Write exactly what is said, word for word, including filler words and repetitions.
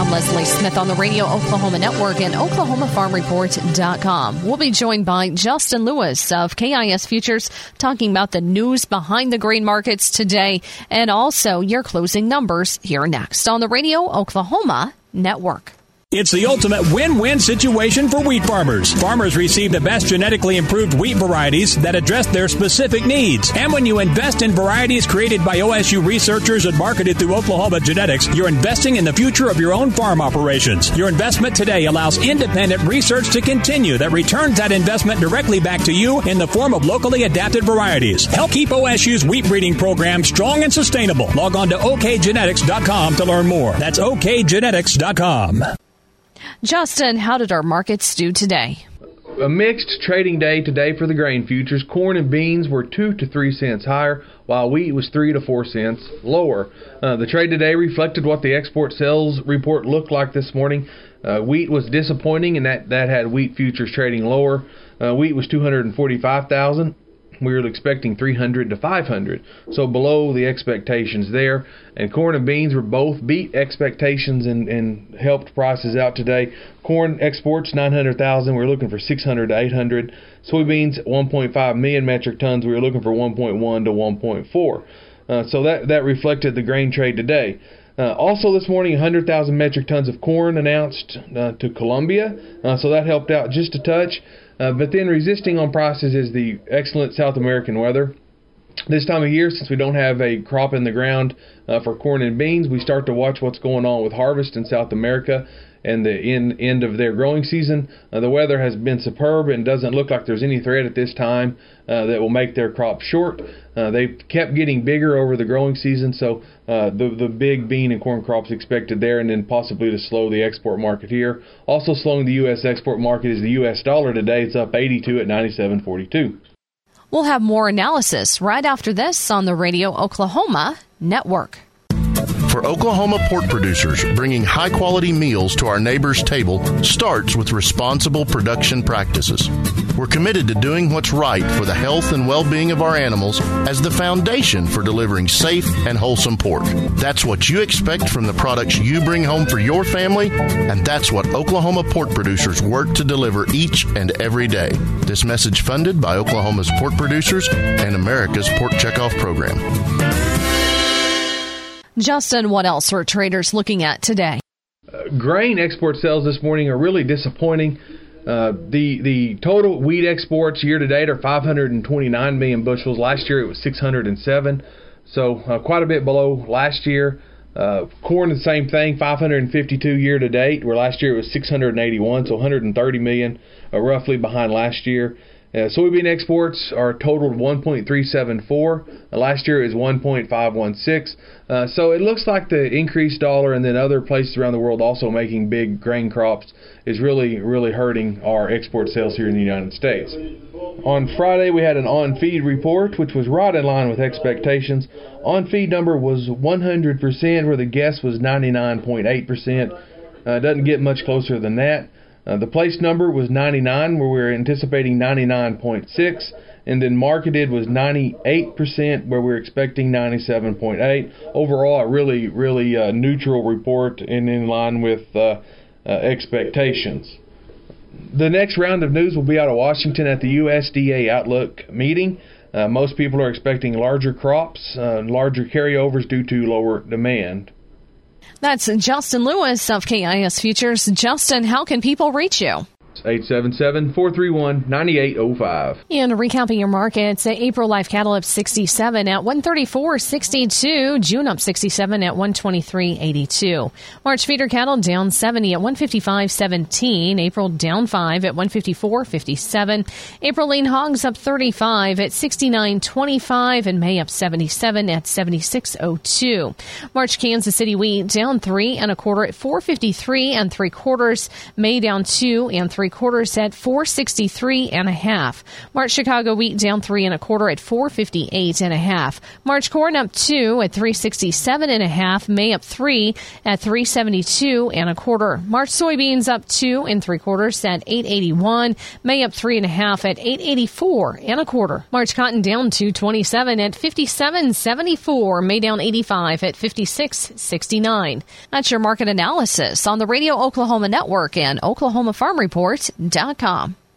I'm Leslie Smith on the Radio Oklahoma Network and Oklahoma Farm Report dot com. We'll be joined by Justin Lewis of K I S Futures talking about the news behind the grain markets today and also your closing numbers here next on the Radio Oklahoma Network. It's the ultimate win-win situation for wheat farmers. Farmers receive the best genetically improved wheat varieties that address their specific needs. And when you invest in varieties created by O S U researchers and marketed through Oklahoma Genetics, you're investing in the future of your own farm operations. Your investment today allows independent research to continue that returns that investment directly back to you in the form of locally adapted varieties. Help keep O S U's wheat breeding program strong and sustainable. Log on to O K genetics dot com to learn more. That's O K genetics dot com. Justin, how did our markets do today? A mixed trading day today for the grain futures. Corn and beans were two to three cents higher, while wheat was three to four cents lower. Uh, the trade today reflected what the export sales report looked like this morning. Uh, wheat was disappointing, and that, that had wheat futures trading lower. Uh, wheat was two hundred forty-five thousand. We were expecting three hundred to five hundred, so below the expectations there. And corn and beans were both beat expectations and, and helped prices out today. Corn exports nine hundred thousand. We were looking for six hundred to eight hundred. Soybeans one point five million metric tons. We were looking for one point one to one point four. Uh, so that that reflected the grain trade today. Uh, also this morning, one hundred thousand metric tons of corn announced uh, to Colombia, uh, so that helped out just a touch. Uh, but then resisting on prices is the excellent South American weather. This time of year, since we don't have a crop in the ground uh, for corn and beans, we start to watch what's going on with harvest in South America and the end, end of their growing season. Uh, the weather has been superb and doesn't look like there's any threat at this time uh, that will make their crop short. Uh, they've kept getting bigger over the growing season, so uh, the, the big bean and corn crops expected there, and then possibly to slow the export market here. Also slowing the U S export market is the U S dollar today. It's up eighty-two at ninety-seven forty-two. We'll have more analysis right after this on the Radio Oklahoma Network. For Oklahoma pork producers, bringing high-quality meals to our neighbors' table starts with responsible production practices. We're committed to doing what's right for the health and well-being of our animals as the foundation for delivering safe and wholesome pork. That's what you expect from the products you bring home for your family, and that's what Oklahoma pork producers work to deliver each and every day. This message funded by Oklahoma's pork producers and America's Pork Checkoff Program. Justin, what else are traders looking at today? Uh, grain export sales this morning are really disappointing. Uh, the the total wheat exports year to date are five hundred twenty-nine million bushels. Last year it was six hundred seven, so uh, quite a bit below last year. Uh, corn, the same thing, five hundred fifty-two year to date, where last year it was six hundred eighty-one, so one hundred thirty million, uh, roughly behind last year. Uh, soybean exports are totaled one point three seven four. Uh, last year it was one point five one six. Uh, so it looks like the increased dollar and then other places around the world also making big grain crops is really, really hurting our export sales here in the United States. On Friday we had an on-feed report, which was right in line with expectations. On-feed number was one hundred percent, where the guess was ninety-nine point eight percent. Uh, doesn't get much closer than that. Uh, the place number was ninety-nine, where we were anticipating ninety-nine point six, and then marketed was ninety-eight percent, where we were expecting ninety-seven point eight. Overall, a really, really uh, neutral report and in line with uh, uh, expectations. The next round of news will be out of Washington at the U S D A Outlook meeting. Uh, most people are expecting larger crops, uh, larger carryovers due to lower demand. That's Justin Lewis of K I S Futures. Justin, how can people reach you? eight seven seven, four three one, nine eight zero five. And recapping your markets, April live cattle up sixty-seven at one thirty-four sixty-two. June up sixty-seven at one twenty-three eighty-two. March feeder cattle down seventy at one fifty-five seventeen. April down five at one fifty-four fifty-seven. April lean hogs up thirty-five at sixty-nine twenty-five, and May up seventy-seven at seventy-six oh two. March Kansas City wheat down three and a quarter at four fifty-three and three quarters. May down two and three three quarters at four sixty-three and a half. March Chicago wheat down three and a quarter at four fifty-eight and a half. March corn up two at three sixty-seven and a half. May up three at three seventy-two and a quarter. March soybeans up two and three quarters at eight eighty-one. May up three and a half at eight eighty-four and a quarter. March cotton down two twenty-seven at fifty-seven seventy-four. May down eighty-five at fifty-six sixty-nine. That's your market analysis on the Radio Oklahoma Network and Oklahoma Farm Report dot com.